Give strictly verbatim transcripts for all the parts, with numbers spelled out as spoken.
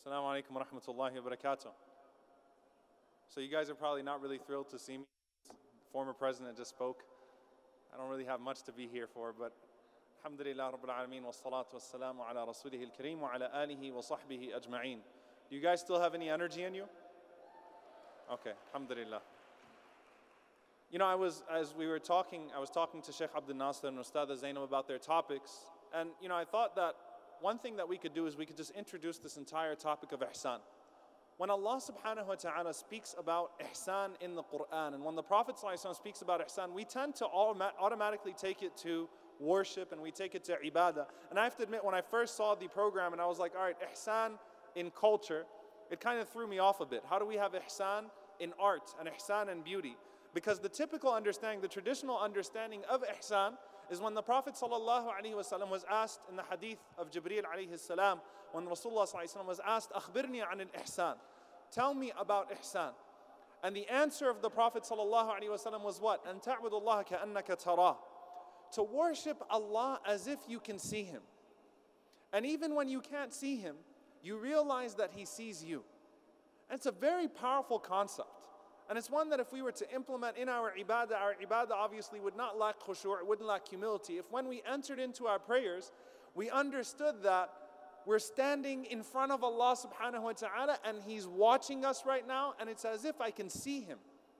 Assalamu alaikum wa rahmatullahi wa barakatuh. So you guys are probably not really thrilled to see me. The former president just spoke. I don't really have much to be here for, but alhamdulillah rabbil alameen wa salatu wa salamu ala rasulihi al-kareem wa ala alihi wa sahbihi ajma'een. Do you guys still have any energy in you? Okay, alhamdulillah. You know, I was, as we were talking, I was talking to Sheikh Abdul Nasser and Ustad Zainab about their topics, and you know, I thought that one thing that we could do is we could just introduce this entire topic of ihsan. When Allah subhanahu wa ta'ala speaks about ihsan in the Quran, and when the Prophet sallallahu alaihi wasallam speaks about ihsan, we tend to automatically take it to worship and we take it to ibadah. And I have to admit, when I first saw the program and I was like, all right, ihsan in culture, it kind of threw me off a bit. How do we have ihsan in art and ihsan in beauty? Because the typical understanding, the traditional understanding of ihsan is when the Prophet sallallahu alaihi wasallam was asked in the hadith of Jibreel alayhi salam, when Rasulullah sallallahu alaihi wasallam was asked, "Akhbirni an al-ihsan," tell me about ihsan. And the answer of the Prophet sallallahu alaihi wasallam was what? "An ta'budu Allah ka'annaka tarah." To worship Allah as if you can see Him. And even when you can't see Him, you realize that He sees you. And it's a very powerful concept. And it's one that if we were to implement in our ibadah, our ibadah obviously would not lack khushu', it wouldn't lack humility. If when we entered into our prayers, we understood that we're standing in front of Allah subhanahu wa ta'ala and He's watching us right now and it's as if I can see Him.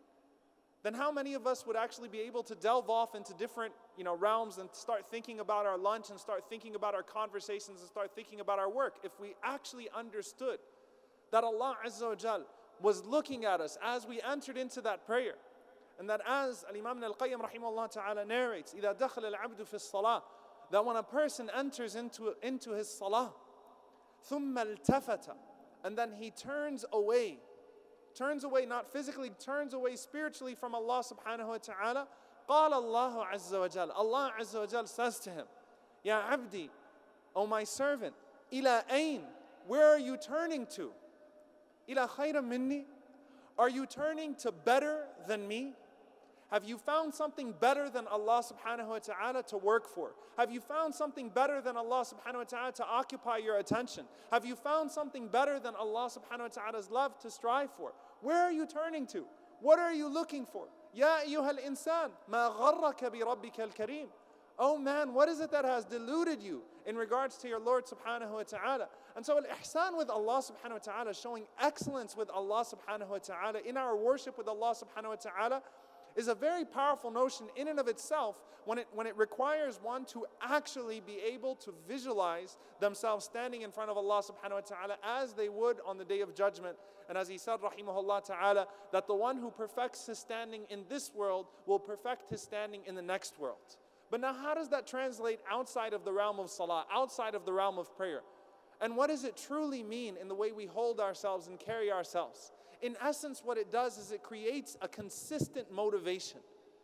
Then how many of us would actually be able to delve off into different, you know, realms and start thinking about our lunch and start thinking about our conversations and start thinking about our work if we actually understood that Allah Azza wa Jal was looking at us as we entered into that prayer. And that as Al-Imam Al-Qayyim rahimahullah ta'ala narrates, إِذَا دَخَلَ الْعَبْدُ فِي الصَّلَاةِ, that when a person enters into, into his salah, ثُمَّ الْتَفَتَ, and then he turns away, turns away not physically, turns away spiritually from Allah subhanahu wa ta'ala, قَالَ اللَّهُ عَزَّ وَجَلَ, Allah Azza wa Jal says to him, Ya abdi, O my servant, إِلَى أَيْن, where are you turning to? إِلَى خَيْرًا مِنِّي, are you turning to better than me? Have you found something better than Allah subhanahu wa ta'ala to work for? Have you found something better than Allah subhanahu wa ta'ala to occupy your attention? Have you found something better than Allah subhanahu wa ta'ala's love to strive for? Where are you turning to? What are you looking for? Ya ayyuhal insan, ma gharraka bi rabbika al-kareem. Oh man, what is it that has deluded you in regards to your Lord subhanahu wa ta'ala? And so al-ihsan with Allah subhanahu wa ta'ala, showing excellence with Allah subhanahu wa ta'ala, in our worship with Allah subhanahu wa ta'ala, is a very powerful notion in and of itself when it, when it requires one to actually be able to visualize themselves standing in front of Allah subhanahu wa ta'ala as they would on the day of judgment. And as he said, rahimahullah ta'ala, that the one who perfects his standing in this world will perfect his standing in the next world. But now how does that translate outside of the realm of salah, outside of the realm of prayer? And what does it truly mean in the way we hold ourselves and carry ourselves? In essence, what it does is it creates a consistent motivation.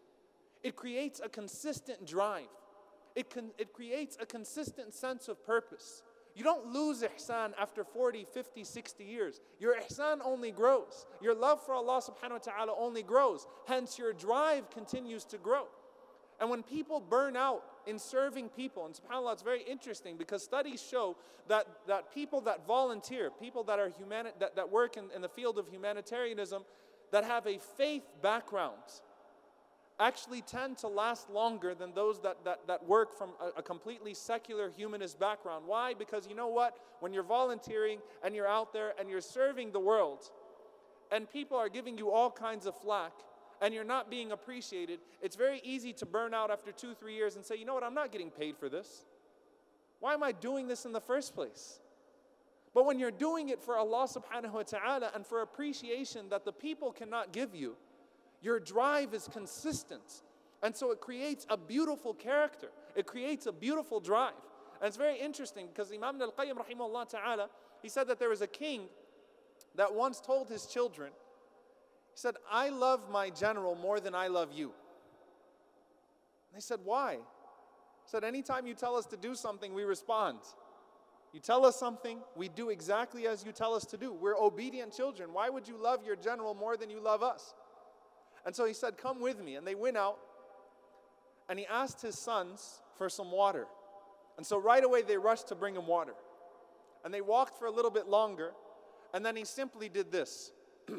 It creates a consistent drive. It, can, it creates a consistent sense of purpose. You don't lose ihsan after forty, fifty, sixty years. Your ihsan only grows. Your love for Allah subhanahu wa ta'ala only grows. Hence, your drive continues to grow. And when people burn out in serving people, and subhanAllah, it's very interesting because studies show that, that people that volunteer, people that are humani- that, that work in, in the field of humanitarianism, that have a faith background, actually tend to last longer than those that, that, that work from a, a completely secular humanist background. Why? Because you know what? When you're volunteering and you're out there and you're serving the world, and people are giving you all kinds of flack, and you're not being appreciated, it's very easy to burn out after two, three years and say, you know what, I'm not getting paid for this. Why am I doing this in the first place? But when you're doing it for Allah subhanahu wa ta'ala and for appreciation that the people cannot give you, your drive is consistent. And so it creates a beautiful character. It creates a beautiful drive. And it's very interesting because Imam Al-Qayyim rahimahullah ta'ala, he said that there was a king that once told his children, he said, I love my general more than I love you. And they said, why? He said, anytime you tell us to do something, we respond. You tell us something, we do exactly as you tell us to do. We're obedient children. Why would you love your general more than you love us? And so he said, come with me. And they went out, and he asked his sons for some water. And so right away they rushed to bring him water. And they walked for a little bit longer, And then he simply did this.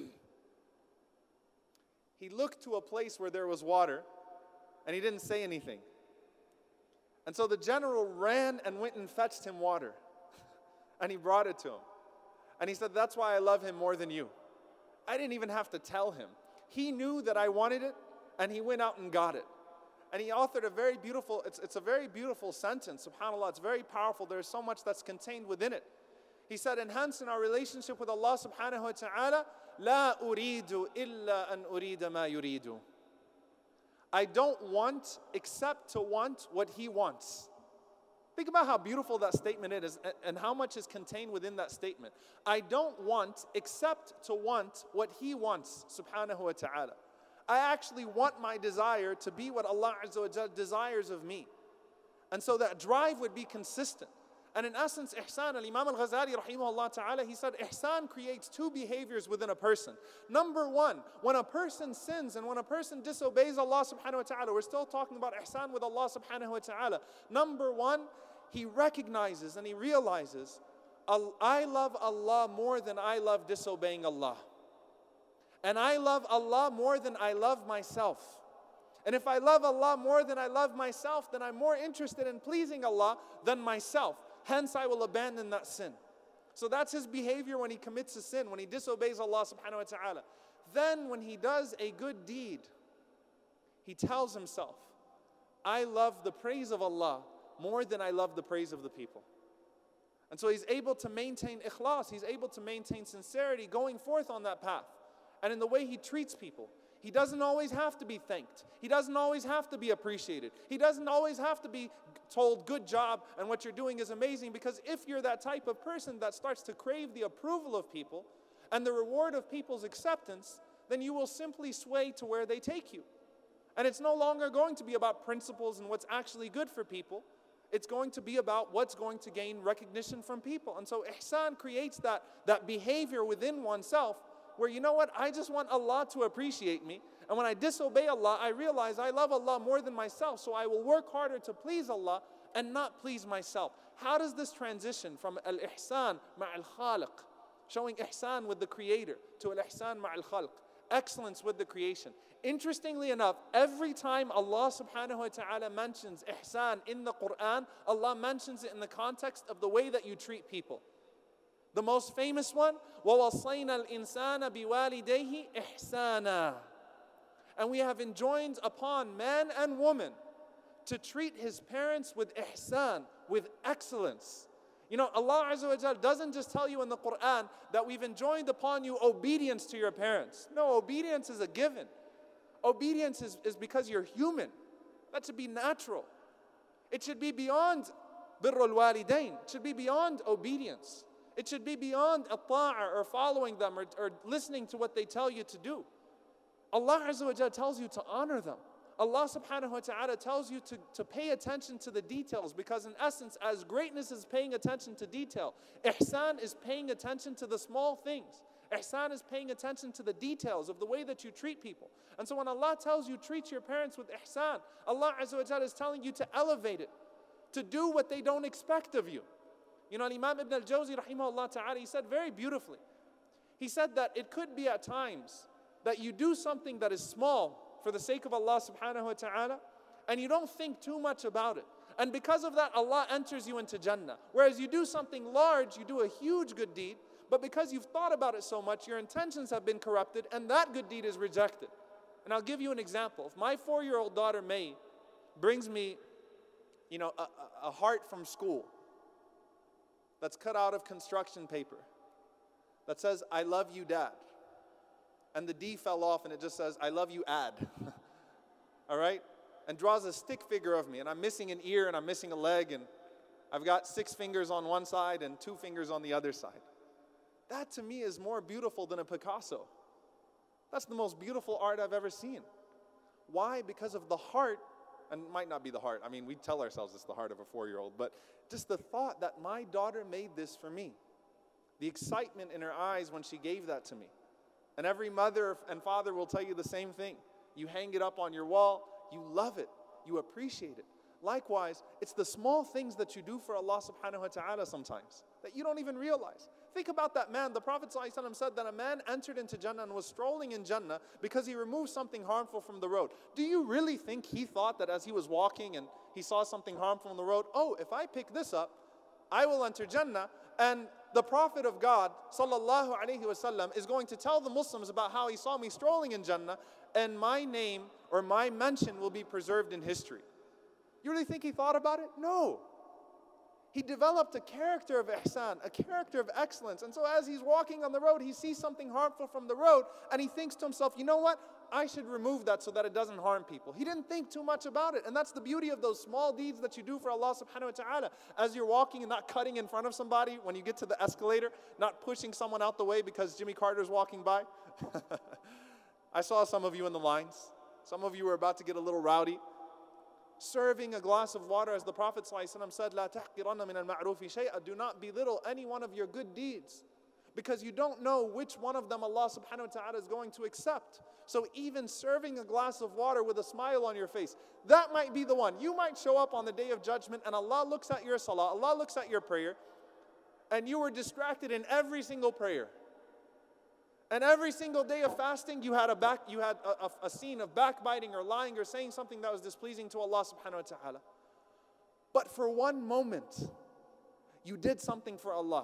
He looked to a place where there was water, and he didn't say anything. And so the general ran and went and fetched him water. And he brought it to him. And he said, that's why I love him more than you. I didn't even have to tell him. He knew that I wanted it, and he went out and got it. And he authored a very beautiful, it's, it's a very beautiful sentence, subhanAllah, it's very powerful. There's so much that's contained within it. He said, enhancing our relationship with Allah subhanahu wa ta'ala, لا أريد إلا أن أريد ما يريد. I don't want except to want what he wants. Think about how beautiful that statement is and how much is contained within that statement. I don't want except to want what he wants, subhanahu wa ta'ala. I actually want my desire to be what Allah Azza wa Jal desires of me. And so that drive would be consistent. And in essence, ihsan, al-Imam al-Ghazali rahimahullah ta'ala, he said, ihsan creates two behaviors within a person. Number one, when a person sins and when a person disobeys Allah subhanahu wa ta'ala, we're still talking about ihsan with Allah subhanahu wa ta'ala. Number one, he recognizes and he realizes, I love Allah more than I love disobeying Allah. And I love Allah more than I love myself. And if I love Allah more than I love myself, then I'm more interested in pleasing Allah than myself. Hence, I will abandon that sin. So that's his behavior when he commits a sin, when he disobeys Allah subhanahu wa ta'ala. Then when he does a good deed, he tells himself, I love the praise of Allah more than I love the praise of the people. And so he's able to maintain ikhlas, he's able to maintain sincerity going forth on that path. And in the way he treats people, he doesn't always have to be thanked. He doesn't always have to be appreciated. He doesn't always have to be told, good job, and what you're doing is amazing. Because if you're that type of person that starts to crave the approval of people and the reward of people's acceptance, then you will simply sway to where they take you. And it's no longer going to be about principles and what's actually good for people. It's going to be about what's going to gain recognition from people. And so ihsan creates that, that behavior within oneself where, you know what, I just want Allah to appreciate me. And when I disobey Allah, I realize I love Allah more than myself. So I will work harder to please Allah and not please myself. How does this transition from al-ihsan ma'al-khaliq, showing ihsan with the Creator, to al-ihsan ma'al-khalq, excellence with the creation? Interestingly enough, every time Allah subhanahu wa ta'ala mentions ihsan in the Quran, Allah mentions it in the context of the way that you treat people. The most famous one, وَوَصَّيْنَا الْإِنسَانَ بِوَالِدَيْهِ إِحْسَانًا. And we have enjoined upon man and woman to treat his parents with ihsan, with excellence. You know, Allah Azza wa Jal doesn't just tell you in the Quran that we've enjoined upon you obedience to your parents. No, obedience is a given. Obedience is, is because you're human. That should be natural. It should be beyond birrul walidain. It should be beyond obedience. It should be beyond at-ta'a or following them or, or listening to what they tell you to do. Allah Azza wa Jal tells you to honor them. Allah subhanahu wa ta'ala tells you to, to pay attention to the details, because in essence, as greatness is paying attention to detail, ihsan is paying attention to the small things. Ihsan is paying attention to the details of the way that you treat people. And so when Allah tells you treat your parents with ihsan, Allah Azza wa Jal is telling you to elevate it, to do what they don't expect of you. You know, Imam Ibn al-Jawzi rahimahullah ta'ala, he said very beautifully, he said that it could be at times that you do something that is small for the sake of Allah subhanahu wa ta'ala, and you don't think too much about it. And because of that, Allah enters you into Jannah. Whereas you do something large, you do a huge good deed, but because you've thought about it so much, your intentions have been corrupted, and that good deed is rejected. And I'll give you an example. If my four-year-old daughter, May, brings me, you know, a, a heart from school that's cut out of construction paper that says, I love you, Dad. And the D fell off and it just says, I love you, Ad. All right? And draws a stick figure of me, and I'm missing an ear and I'm missing a leg, and I've got six fingers on one side and two fingers on the other side. That to me is more beautiful than a Picasso. That's the most beautiful art I've ever seen. Why? Because of the heart, and it might not be the heart. I mean, we tell ourselves it's the heart of a four-year-old, but just the thought that my daughter made this for me. The excitement in her eyes when she gave that to me. And every mother and father will tell you the same thing. You hang it up on your wall, you love it, you appreciate it. Likewise, it's the small things that you do for Allah subhanahu wa ta'ala sometimes that you don't even realize. Think about that man. The Prophet ﷺ said that a man entered into Jannah and was strolling in Jannah because he removed something harmful from the road. Do you really think he thought that as he was walking and he saw something harmful on the road, oh, if I pick this up, I will enter Jannah? And the Prophet of God sallallahu alaihi wasallam is going to tell the Muslims about how he saw me strolling in Jannah, and my name or my mention will be preserved in history. You really think he thought about it? No. He developed a character of ihsan, a character of excellence. And so as he's walking on the road, he sees something harmful from the road, and he thinks to himself, you know what? I should remove that so that it doesn't harm people. He didn't think too much about it. And that's the beauty of those small deeds that you do for Allah subhanahu wa ta'ala. As you're walking and not cutting in front of somebody when you get to the escalator, not pushing someone out the way because Jimmy Carter's walking by. I saw some of you in the lines. Some of you were about to get a little rowdy. Serving a glass of water, as the Prophet ﷺ said, "La tahqiranna min al-ma'rufi shay'a." Do not belittle any one of your good deeds, because you don't know which one of them Allah subhanahu wa ta'ala is going to accept. So even serving a glass of water with a smile on your face, that might be the one. You might show up on the day of judgment and Allah looks at your salah, Allah looks at your prayer, and you were distracted in every single prayer. And every single day of fasting, you had a back, you had a, a, a scene of backbiting or lying or saying something that was displeasing to Allah subhanahu wa ta'ala. But for one moment, you did something for Allah.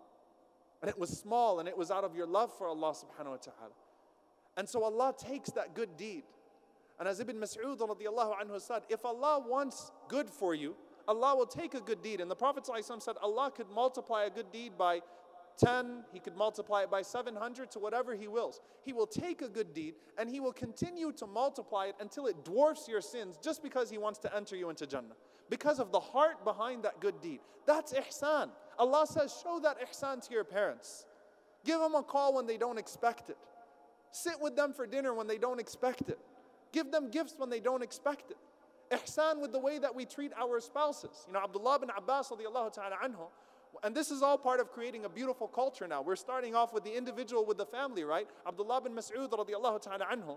And it was small, and it was out of your love for Allah subhanahu wa ta'ala. And so Allah takes that good deed. And as Ibn Mas'ud radiallahu anhu said, if Allah wants good for you, Allah will take a good deed. And the Prophet ﷺ said Allah could multiply a good deed by ten, He could multiply it by seven hundred, to whatever He wills. He will take a good deed and He will continue to multiply it until it dwarfs your sins, just because He wants to enter you into Jannah. Because of the heart behind that good deed. That's ihsan. Allah says, show that ihsan to your parents. Give them a call when they don't expect it. Sit with them for dinner when they don't expect it. Give them gifts when they don't expect it. Ihsan with the way that we treat our spouses. You know, Abdullah bin Abbas radiallahu ta'ala anhu, and this is all part of creating a beautiful culture now. We're starting off with the individual, with the family, right? Abdullah bin Mas'ud radiallahu ta'ala anhu,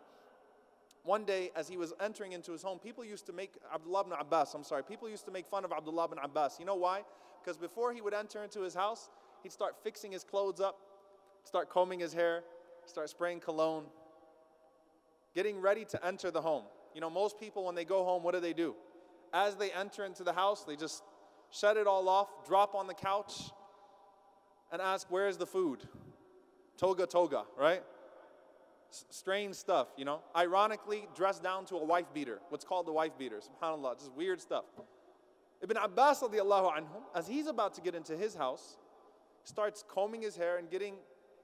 one day as he was entering into his home, people used to make, Abdullah bin Abbas, I'm sorry, people used to make fun of Abdullah bin Abbas. You know why? Because before he would enter into his house, he'd start fixing his clothes up, start combing his hair, start spraying cologne, getting ready to enter the home. You know, most people when they go home, what do they do? As they enter into the house, they just shut it all off, drop on the couch, and ask, where's the food? Toga toga, right? S- strange stuff, you know. Ironically, dressed down to a wife beater. What's called the wife beater, subhanAllah, just weird stuff. Ibn Abbas radiallahu anhu, as he's about to get into his house, starts combing his hair and getting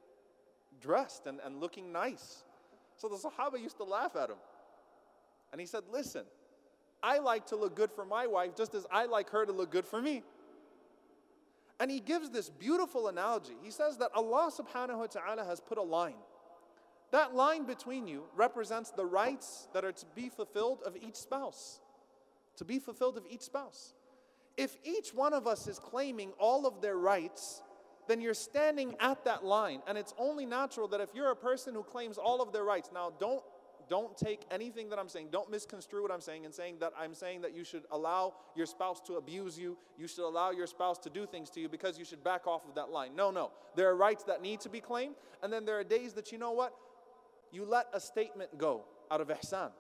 dressed and, and looking nice. So the Sahaba used to laugh at him. And he said, listen, I like to look good for my wife just as I like her to look good for me. And he gives this beautiful analogy. He says that Allah subhanahu wa ta'ala has put a line. That line between you represents the rights that are to be fulfilled of each spouse. To be fulfilled of each spouse. If each one of us is claiming all of their rights, then you're standing at that line. And it's only natural that if you're a person who claims all of their rights, now don't Don't take anything that I'm saying, don't misconstrue what I'm saying and saying that I'm saying that you should allow your spouse to abuse you, you should allow your spouse to do things to you because you should back off of that line. No, no. There are rights that need to be claimed, and then there are days that, you know what? You let a statement go out of ihsan.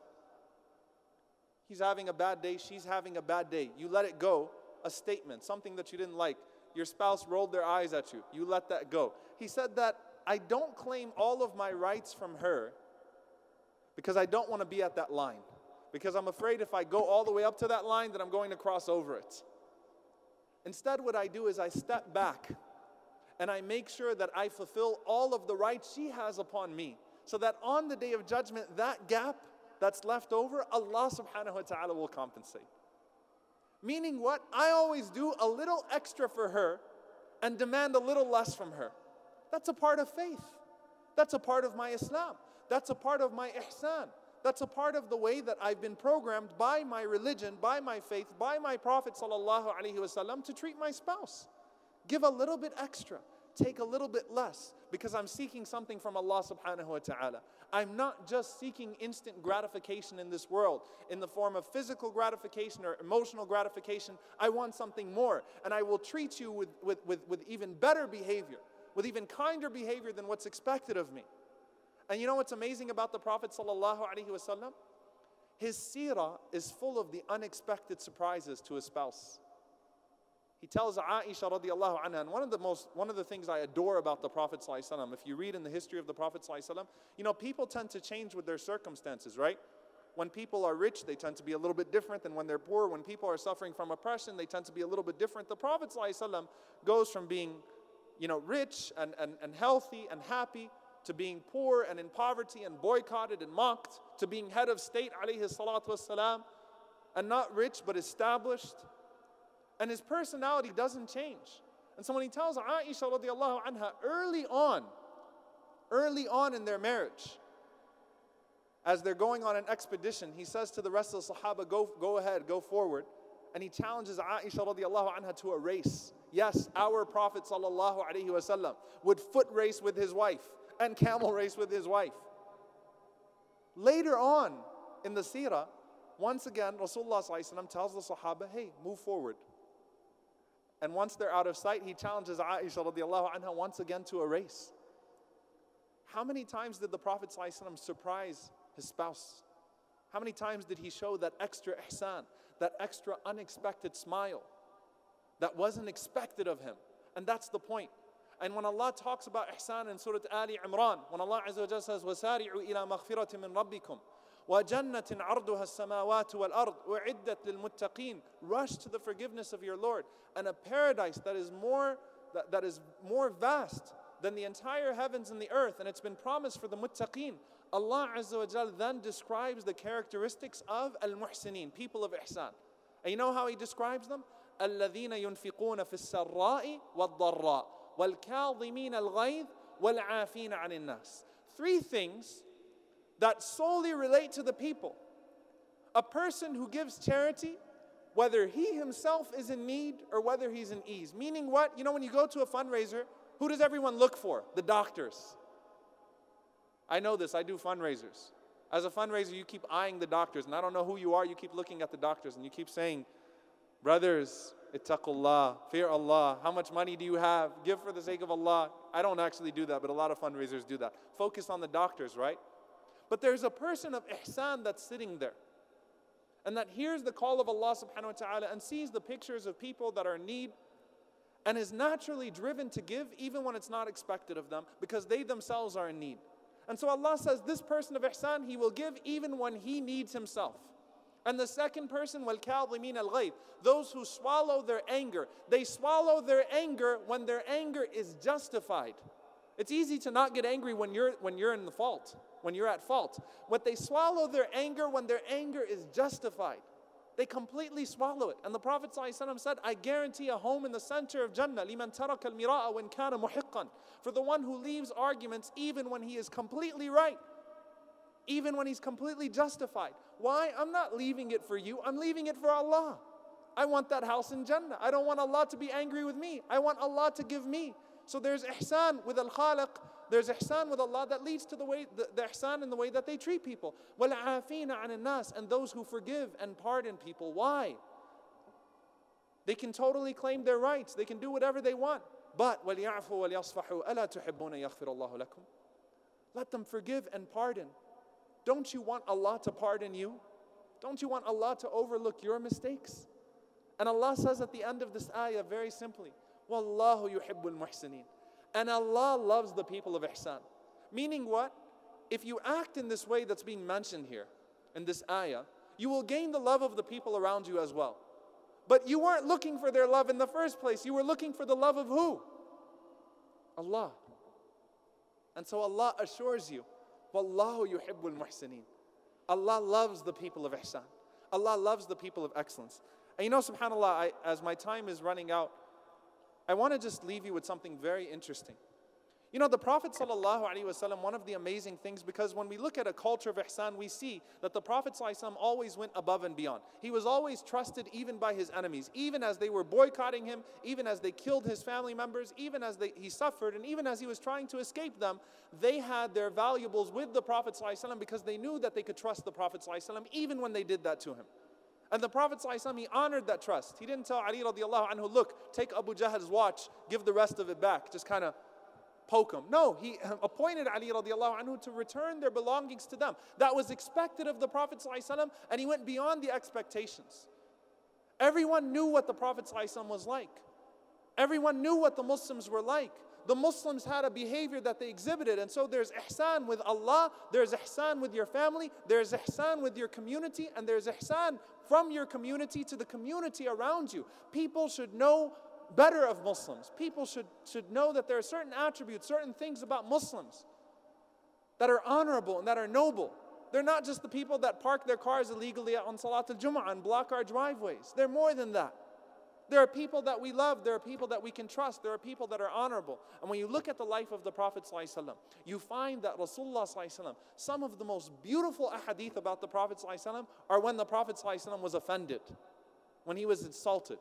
He's having a bad day, she's having a bad day. You let it go, a statement, something that you didn't like. Your spouse rolled their eyes at you. You let that go. He said that I don't claim all of my rights from her because I don't want to be at that line. Because I'm afraid if I go all the way up to that line, then I'm going to cross over it. Instead, what I do is I step back and I make sure that I fulfill all of the rights she has upon me. So that on the day of judgment, that gap that's left over, Allah subhanahu wa ta'ala will compensate. Meaning what? I always do a little extra for her and demand a little less from her. That's a part of faith. That's a part of my Islam. That's a part of my ihsan. That's a part of the way that I've been programmed by my religion, by my faith, by my Prophet sallallahu alaihi wasallam to treat my spouse. Give a little bit extra. take a little bit less because I'm seeking something from Allah subhanahu wa ta'ala. I'm not just seeking instant gratification in this world in the form of physical gratification or emotional gratification. I want something more, and I will treat you with, with, with, with even better behavior, with even kinder behavior than what's expected of me. And you know what's amazing about the Prophet sallallahu alaihi wasallam? His seerah is full of the unexpected surprises to his spouse. He tells Aisha radiallahu anha, and one of the most, one of the things I adore about the Prophet sallallahu alaihi wasallam, if you read in the history of the Prophet sallallahu alaihi wasallam, you know, people tend to change with their circumstances, right? When people are rich, they tend to be a little bit different than when they're poor. When people are suffering from oppression, they tend to be a little bit different. The Prophet sallallahu alaihi wasallam goes from being, you know, rich and, and, and healthy and happy to being poor and in poverty and boycotted and mocked, to being head of state, alayhi salatu wassalam, and not rich but established. And his personality doesn't change. And so when he tells Aisha radiallahu anha early on, early on in their marriage, as they're going on an expedition, he says to the rest of the Sahaba, go, go ahead, go forward. And he challenges Aisha radiallahu anha to a race. Yes, our Prophet sallallahu alaihi wasallam would foot race with his wife and camel race with his wife. Later on in the seerah, once again, Rasulullah sallallahu alaihi wasallam tells the Sahaba, hey, move forward. And once they're out of sight, he challenges Aisha radiallahu anha once again to a race. How many times did the Prophet ﷺ surprise his spouse? How many times did he show that extra ihsan, that extra unexpected smile that wasn't expected of him? And that's the point. And when Allah talks about ihsan in Surah Ali Imran, when Allah Azza wa Jalla says, وَسَارِعُوا إِلَى مَغْفِرَةٍ مِّن رَبِّكُمْ وَجَنَّةٍ عَرْضُهَا السَّمَاوَاتُ وَالْأَرْضُ وَعِدَّةٍ لِلْمُتَّقِينَ. Rush to the forgiveness of your Lord, and a paradise that is more that, that is more vast than the entire heavens and the earth, and it's been promised for the muttaqeen. Allah Azza wa Jal then describes the characteristics of al-muhsinin, people of ihsan. And you know how he describes them? الَّذِينَ يُنْفِقُونَ فِي السَّرَّاءِ وَالضَّرَّاءِ وَالْكَاظِمِينَ الْغَيْظَ وَالْعَافِينَ عَنِ النَّاسِ. Three things that solely relate to the people. A person who gives charity, whether he himself is in need or whether he's in ease. Meaning what? You know, when you go to a fundraiser, who does everyone look for? The doctors. I know this, I do fundraisers. As a fundraiser, you keep eyeing the doctors, and I don't know who you are, you keep looking at the doctors, and you keep saying, brothers, ittaqullah, fear Allah, how much money do you have? Give for the sake of Allah. I don't actually do that, but a lot of fundraisers do that. Focus on the doctors, right? But there's a person of ihsan that's sitting there, and that hears the call of Allah subhanahu wa ta'ala and sees the pictures of people that are in need, and is naturally driven to give even when it's not expected of them, because they themselves are in need. And so Allah says this person of ihsan, he will give even when he needs himself. And the second person, وَالْكَاظِمِينَ الْغَيْظَ, those who swallow their anger. They swallow their anger when their anger is justified. It's easy to not get angry when you're, when you're in the fault, when you're at fault. But they swallow their anger when their anger is justified. They completely swallow it. And the Prophet ﷺ said, I guarantee a home in the center of Jannah, لِمَنْ تَرَكَ الْمِرَاءَ وَإِنْ كَانَ مُحِقًّا, for the one who leaves arguments even when he is completely right, even when he's completely justified. Why? I'm not leaving it for you, I'm leaving it for Allah. I want that house in Jannah. I don't want Allah to be angry with me. I want Allah to give me. So there's ihsan with al-Khaliq, there's ihsan with Allah that leads to the way, the, the ihsan in the way that they treat people. وَالْعَافِينَ عَنِ النَّاسِ, and those who forgive and pardon people. Why? They can totally claim their rights. They can do whatever they want. But وَلْيَعْفُوا وَلْيَصْفَحُوا أَلَا تُحِبُّونَ يَغْفِرَ اللَّهُ لَكُمْ. Let them forgive and pardon. Don't you want Allah to pardon you? Don't you want Allah to overlook your mistakes? And Allah says at the end of this ayah very simply, وَاللَّهُ يُحِبُّ الْمُحْسِنِينَ. And Allah loves the people of ihsan. Meaning what? If you act in this way that's being mentioned here, in this ayah, you will gain the love of the people around you as well. But you weren't looking for their love in the first place. You were looking for the love of who? Allah. And so Allah assures you, وَاللَّهُ يُحِبُّ الْمُحْسِنِينَ. Allah loves the people of ihsan. Allah loves the people of excellence. And you know, subhanAllah, I, as my time is running out, I want to just leave you with something very interesting. You know, the Prophet ﷺ, one of the amazing things, because when we look at a culture of ihsan, we see that the Prophet ﷺ always went above and beyond. He was always trusted even by his enemies, even as they were boycotting him, even as they killed his family members, even as they, he suffered, and even as he was trying to escape them, they had their valuables with the Prophet ﷺ because they knew that they could trust the Prophet ﷺ even when they did that to him. And the Prophet ﷺ, he honored that trust. He didn't tell Ali radiallahu anhu, look, take Abu Jahl's watch, give the rest of it back, just kind of poke him. No, he appointed Ali radiallahu anhu to return their belongings to them. That was expected of the Prophet ﷺ, and he went beyond the expectations. Everyone knew what the Prophet ﷺ was like. Everyone knew what the Muslims were like. The Muslims had a behavior that they exhibited, and so there's ihsan with Allah, there's ihsan with your family, there's ihsan with your community, and there's ihsan from your community to the community around you. People should know better of Muslims. People should, should know that there are certain attributes, certain things about Muslims that are honorable and that are noble. They're not just the people that park their cars illegally on Salat al-Jum'ah and block our driveways. They're more than that. There are people that we love. There are people that we can trust. There are people that are honorable. And when you look at the life of the Prophet ﷺ, you find that Rasulullah ﷺ, some of the most beautiful ahadith about the Prophet ﷺ are when the Prophet ﷺ was offended, when he was insulted.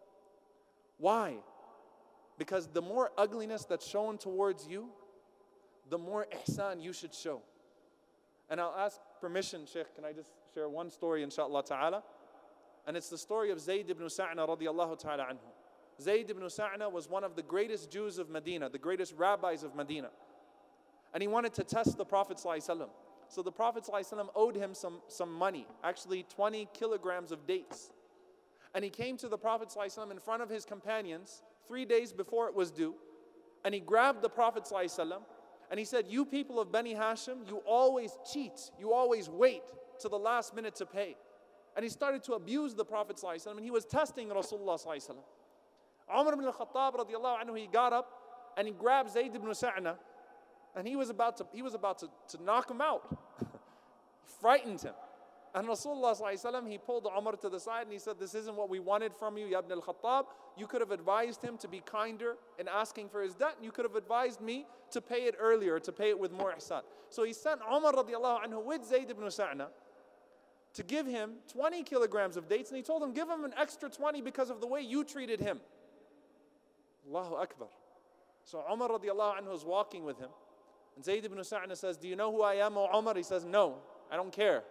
Why? Because the more ugliness that's shown towards you, the more ihsan you should show. And I'll ask permission, Sheikh, can I just share one story, inshaAllah ta'ala? And it's the story of Zayd ibn Sa'na radiallahu ta'ala anhu. Zayd ibn Sa'na was one of the greatest Jews of Medina, the greatest rabbis of Medina. And he wanted to test the Prophet ﷺ. So the Prophet ﷺ owed him some, some money, actually twenty kilograms of dates. And he came to the Prophet ﷺ in front of his companions three days before it was due. And he grabbed the Prophet ﷺ and he said, you people of Bani Hashim, you always cheat. You always wait to the last minute to pay. And he started to abuse the Prophet ﷺ, and he was testing Rasulullah ﷺ. Umar ibn al-Khattab radiallahu anhu, he got up and he grabbed Zayd ibn Sa'na and he was about to, he was about to, to knock him out. He frightened him. And Rasulullah ﷺ, he pulled Umar to the side and he said, this isn't what we wanted from you, Ya ibn al-Khattab. You could have advised him to be kinder in asking for his debt, and you could have advised me to pay it earlier, to pay it with more ihsan. So he sent Umar radiallahu anhu with Zayd ibn Sa'na to give him twenty kilograms of dates, and he told him, give him an extra twenty because of the way you treated him. Allahu Akbar. So Umar radiallahu anhu is walking with him, and Zayd ibn Sa'na says, do you know who I am, O Umar? He says, no, I don't care.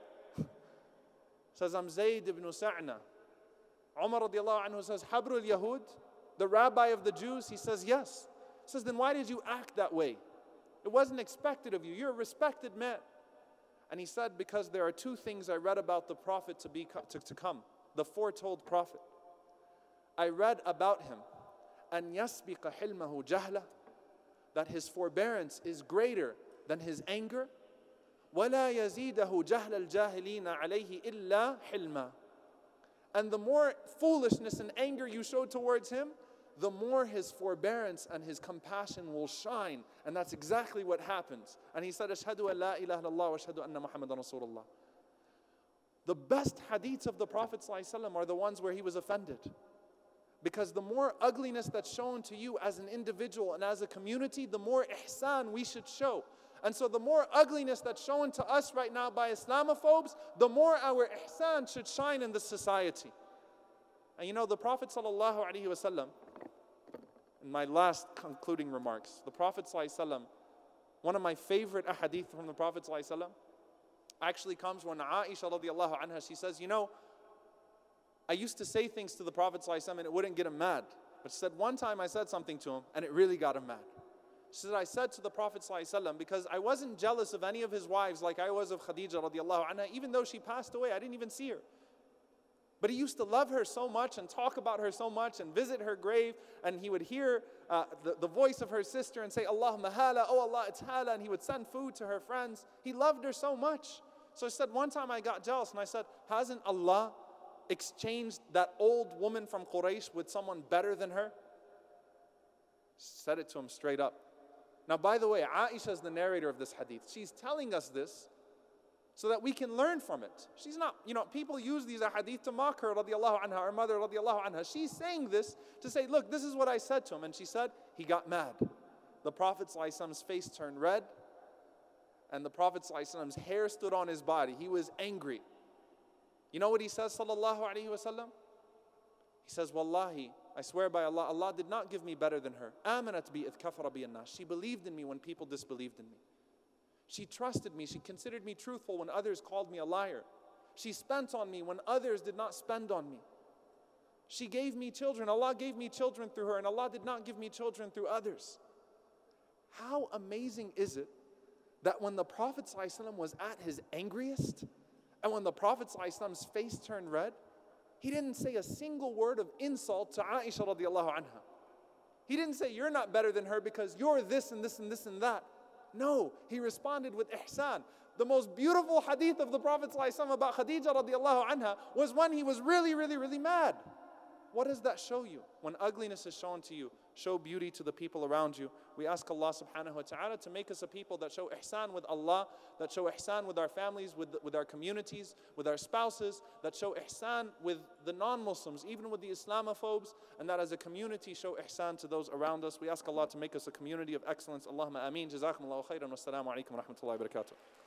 Says, I'm Zayd ibn Sa'na. Umar radiallahu anhu says, Habrul Yahud, the rabbi of the Jews? He says, yes. He says, then why did you act that way? It wasn't expected of you. You're a respected man. And he said, because there are two things I read about the Prophet to, be, to, to come, the foretold Prophet. I read about him, أَنْ يَسْبِقَ حِلْمَهُ جَهْلَهُ, that his forbearance is greater than his anger. وَلَا يَزِيدَهُ جَهْلَ الْجَاهِلِينَ عَلَيْهِ إِلَّا حِلْمًا. And the more foolishness and anger you show towards him, the more his forbearance and his compassion will shine. And that's exactly what happens. And he said, Ashhadu an la ilaha illallah wa ashhadu anna Muhammadan Rasulullah. The best hadiths of the Prophet ﷺ are the ones where he was offended. Because the more ugliness that's shown to you as an individual and as a community, the more ihsan we should show. And so the more ugliness that's shown to us right now by Islamophobes, the more our ihsan should shine in the society. And you know, the Prophet ﷺ, in my last concluding remarks, the Prophet ﷺ, one of my favorite ahadith from the Prophet ﷺ actually comes when Aisha radiallahu anha, she says, you know, I used to say things to the Prophet ﷺ and it wouldn't get him mad. But she said, one time I said something to him and it really got him mad. She said, I said to the Prophet ﷺ, because I wasn't jealous of any of his wives like I was of Khadija radiallahu anha, even though she passed away, I didn't even see her. But he used to love her so much and talk about her so much and visit her grave, and he would hear uh, the, the voice of her sister and say, Allahumma hala, oh Allah, it's hala, and he would send food to her friends. He loved her so much. So I said, one time I got jealous and I said, hasn't Allah exchanged that old woman from Quraysh with someone better than her? Said it to him straight up. Now, by the way, Aisha is the narrator of this hadith. She's telling us this so that we can learn from it. She's not, you know, people use these hadith to mock her, radiallahu anha, her mother, radiallahu anha. She's saying this to say, look, this is what I said to him. And she said, he got mad. the Prophet ﷺ's face turned red and the Prophet ﷺ's hair stood on his body. He was angry. You know what he says, sallallahu alayhi wasallam? He says, Wallahi, I swear by Allah, Allah did not give me better than her. Amanat bi idh kafara bi an-nas. She believed in me when people disbelieved in me. She trusted me. She considered me truthful when others called me a liar. She spent on me when others did not spend on me. She gave me children. Allah gave me children through her, and Allah did not give me children through others. How amazing is it that when the Prophet ﷺ was at his angriest, and when the Prophet ﷺ's face turned red, he didn't say a single word of insult to Aisha radiallahu anha. He didn't say, you're not better than her because you're this and this and this and that. No, he responded with ihsan. The most beautiful hadith of the Prophet ﷺ about Khadija radiallahu anha was when he was really, really, really mad. What does that show you? When ugliness is shown to you, show beauty to the people around you. We ask Allah subhanahu wa ta'ala to make us a people that show ihsan with Allah, that show ihsan with our families, with, with our communities, with our spouses, that show ihsan with the non-Muslims, even with the Islamophobes, and that as a community show ihsan to those around us. We ask Allah to make us a community of excellence. Allahumma ameen. Jazakumullahu khairan. Wassalamu alaikum wa rahmatullahi wa barakatuh.